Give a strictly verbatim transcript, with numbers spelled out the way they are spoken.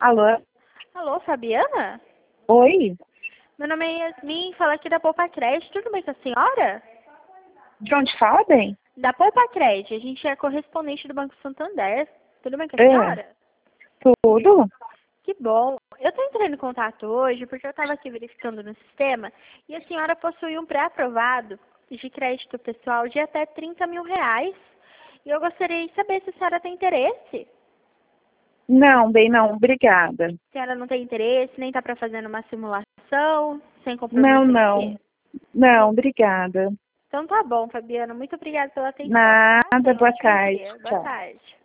Alô? Alô, Fabiana? Oi? Meu nome é Yasmin, falo aqui da Poupa Crédito. Tudo bem com a senhora? De onde fala, bem? Da Poupa Crédito. A gente é correspondente do Banco Santander. Tudo bem com a É. senhora? Tudo? Que bom. Eu estou entrando em contato hoje porque eu estava aqui verificando no sistema e a senhora possui um pré-aprovado de crédito pessoal de até trinta mil reais. E eu gostaria de saber se a senhora tem interesse. Não, bem, não. Obrigada. Se a senhora não tem interesse, nem está para fazer uma simulação, sem Não, compromisso não. aqui. Não, obrigada. Então tá bom, Fabiana. Muito obrigada pela atenção, tá? Nada, Tenha um boa ótimo tarde. dia. Boa Tchau. tarde.